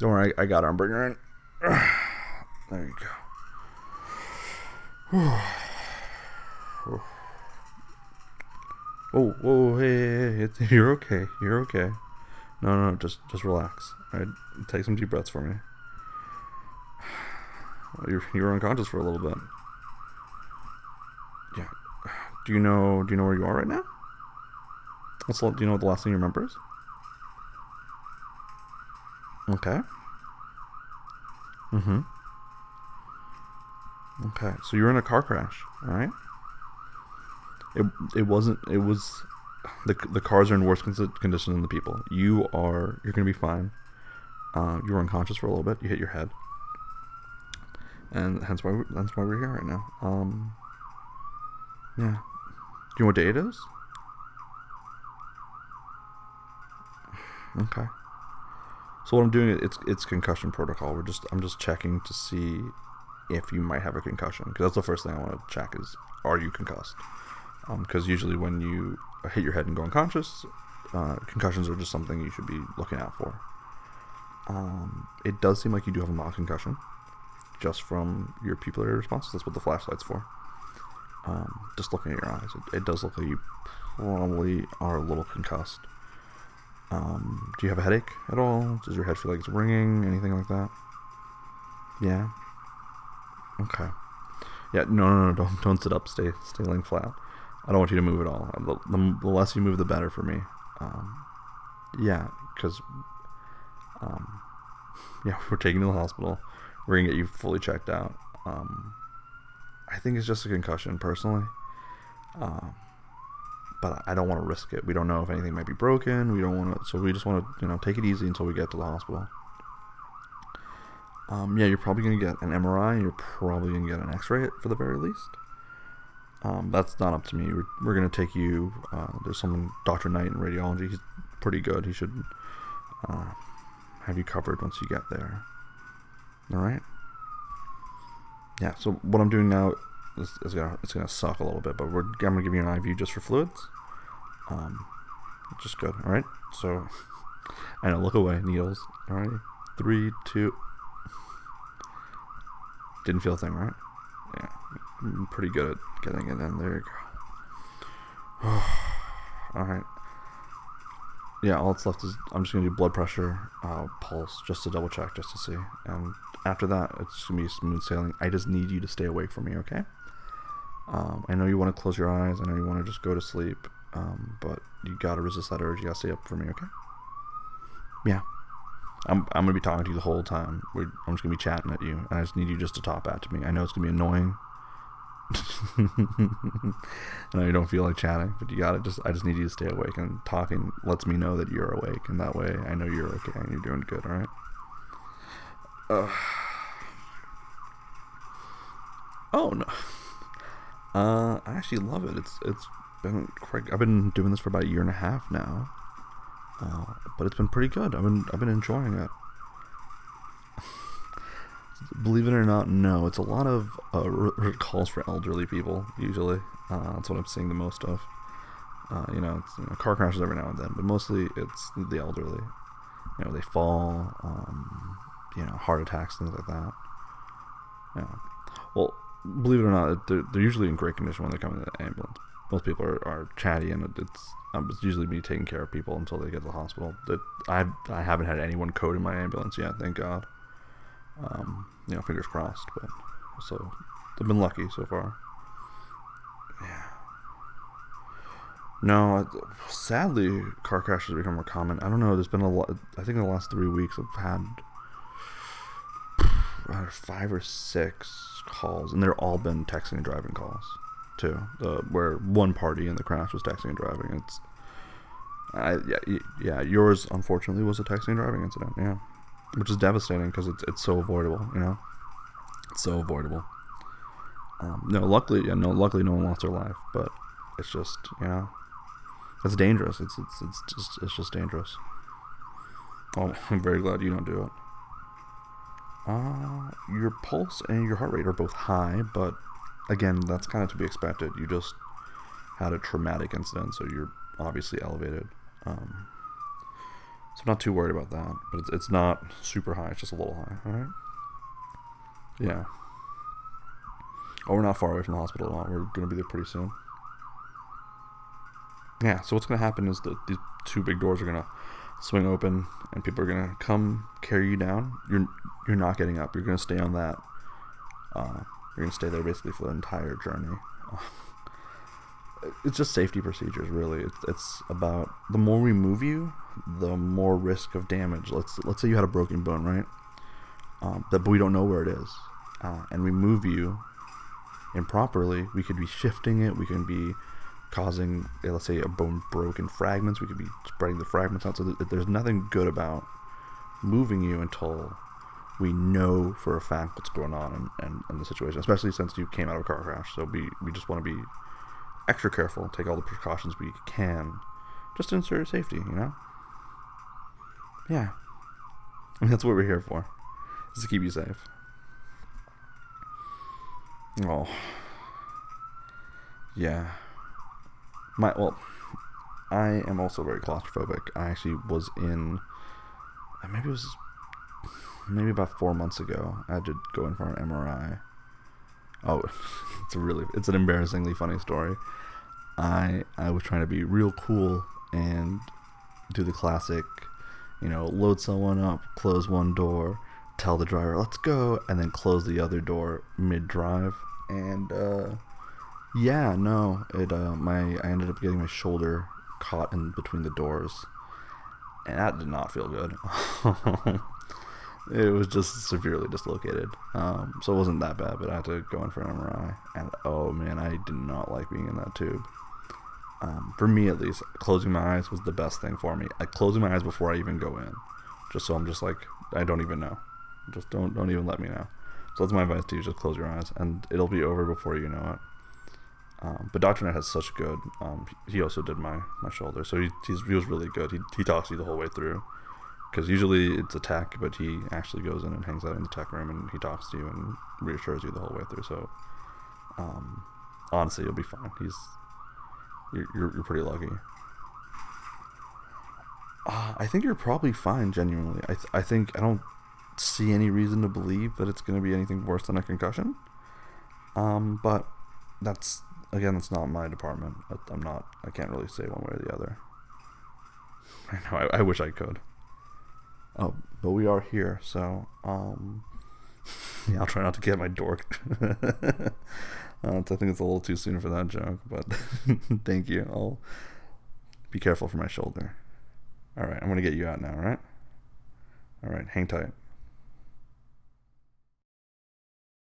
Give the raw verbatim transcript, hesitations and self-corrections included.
Don't worry, I, I got arm burger in. There you go. Oh, whoa, hey, hey, hey, it's, you're okay. You're okay. No, no, no, just, just relax. All right, take some deep breaths for me. You're, you're unconscious for a little bit. Yeah. Do you know? Do you know where you are right now? What's do you know what the last thing you remember is? Okay. Mm-hmm. Okay. So you were in a car crash, all right? It it wasn't. It was. The the cars are in worse condition than the people. You are. You're gonna be fine. Uh, you were unconscious for a little bit. You hit your head, and hence why we, that's why we're here right now. Um. Yeah. Do you know what day it is? Okay. So what I'm doing, it's it's concussion protocol. We're just I'm just checking to see if you might have a concussion, because that's the first thing I want to check is, are you concussed? Because um, usually when you hit your head and go unconscious, uh, concussions are just something you should be looking out for. Um, it does seem like you do have a mild concussion, just from your pupillary responses. That's what the flashlight's for. Um, just looking at your eyes, it, it does look like you probably are a little concussed. Um, do you have a headache at all? Does your head feel like it's ringing? Anything like that? Yeah. Okay. Yeah. No, no, no. Don't don't sit up. Stay stay laying flat. I don't want you to move at all. The, the, the less you move, the better for me. Um, yeah, because um, yeah, we're taking you to the hospital. We're gonna get you fully checked out. Um, I think it's just a concussion, personally. Um, but I don't want to risk it. We don't know if anything might be broken. We don't want to, so we just want to, you know, take it easy until we get to the hospital. Um, yeah, you're probably gonna get an M R I. You're probably gonna get an X-ray for the very least. Um, that's not up to me. We're, we're gonna take you. Uh, there's someone, Doctor Knight in radiology. He's pretty good. He should uh, have you covered once you get there. All right. Yeah. So what I'm doing now is, is gonna it's gonna suck a little bit, but we're I'm gonna give you an I V just for fluids. Um, just good. All right. So I know. Look away. Needles. All right. Three, two. Didn't feel a thing, right? Yeah. I'm pretty good at getting it in. There you go. All right. Yeah, all that's left is I'm just gonna do blood pressure, uh, pulse, just to double check, just to see. And after that, it's gonna be smooth sailing. I just need you to stay awake for me, okay? Um, I know you want to close your eyes. I know you want to just go to sleep, um, but you gotta resist that urge. You gotta stay up for me, okay? Yeah. I'm I'm gonna be talking to you the whole time. We're, I'm just gonna be chatting at you, and I just need you just to talk back to me. I know it's gonna be annoying. I know you don't feel like chatting, but you gotta just. I just need you to stay awake, and talking lets me know that you're awake, and that way I know you're okay and you're doing good. All right. Uh, oh no. Uh, I actually love it. It's it's been quite. I've been doing this for about a year and a half now. Uh, but it's been pretty good. I've been I've been enjoying it. Believe it or not, no, it's a lot of uh, r- r- calls for elderly people. Usually, uh, that's what I'm seeing the most of. Uh, you know, it's, you know, car crashes every now and then, but mostly it's the elderly. You know, they fall. Um, you know, heart attacks, things like that. Yeah. Well, believe it or not, they're, they're usually in great condition when they come in the ambulance. Most people are, are chatty, and it's um, it's usually me taking care of people until they get to the hospital. That I I haven't had anyone code in my ambulance yet, thank God. Um, you know, fingers crossed. But so I've been lucky so far. Yeah. No, sadly, car crashes have become more common. I don't know. There's been a lot. I think in the last three weeks, I've had uh, five or six calls, and they're all been texting and driving calls too. Uh, where one party in the crash was texting and driving. It's, I yeah yeah. Yours unfortunately was a texting and driving incident. Yeah, which is devastating because it's it's so avoidable. You know, it's so avoidable. Um, no, luckily, yeah, no, luckily no one lost their life, but it's just, you know, it's dangerous. It's it's it's just it's just dangerous. Oh, I'm very glad you don't do it. Uh, your pulse and your heart rate are both high, but again, that's kind of to be expected. You just had a traumatic incident, so you're obviously elevated. Um, So I'm not too worried about that. But it's, it's not super high. It's just a little high. All right. Yeah. Oh, we're not far away from the hospital at all. We're gonna be there pretty soon. Yeah. So what's gonna happen is that these two big doors are gonna swing open, and people are gonna come carry you down. You're you're not getting up. You're gonna stay on that. Uh, you're gonna stay there basically for the entire journey. It's just safety procedures, really. It's, it's about the more we move you, the more risk of damage. Let's let's say you had a broken bone, right? Um, that but we don't know where it is, uh, and we move you improperly. We could be shifting it. We can be causing, let's say, a bone broke in fragments. We could be spreading the fragments out. So that there's nothing good about moving you until we know for a fact what's going on in, in, in the situation, especially since you came out of a car crash. So we, we just want to be extra careful, take all the precautions we can, just to ensure safety, you know? Yeah. I mean, that's what we're here for, is to keep you safe. Oh. Yeah. My, well, I am also very claustrophobic. I actually was in, maybe it was, maybe about four months ago, I had to go in for an M R I. Oh, it's a really, it's an embarrassingly funny story. I I was trying to be real cool and do the classic, you know, load someone up, close one door, tell the driver, let's go, and then close the other door mid-drive. And, uh, yeah, no, it, uh, my, I ended up getting my shoulder caught in between the doors. And that did not feel good. It was just severely dislocated. Um, so it wasn't that bad, but I had to go in for an M R I. And oh man, I did not like being in that tube. Um, for me at least, closing my eyes was the best thing for me. I closing my eyes before I even go in. Just so I'm just like, I don't even know. Just don't don't even let me know. So that's my advice to you, just close your eyes. And it'll be over before you know it. Um, but Doctor Knight has such good, um, he also did my, my shoulder. So he, he's, he was really good. He, he talks to you the whole way through. Because usually it's a tech, but he actually goes in and hangs out in the tech room, and he talks to you and reassures you the whole way through. So, um, honestly, you'll be fine. He's you're you're, you're pretty lucky. Uh, I think you're probably fine. Genuinely, I th- I think I don't see any reason to believe that it's going to be anything worse than a concussion. Um, but that's again, that's not my department. I'm not. I can't really say one way or the other. I know. I, I wish I could. Oh, but we are here, so, um, yeah, I'll try not to get my dork. uh, I think it's a little too soon for that joke, but thank you. I'll be careful for my shoulder. Alright, I'm gonna get you out now, alright? Alright, hang tight.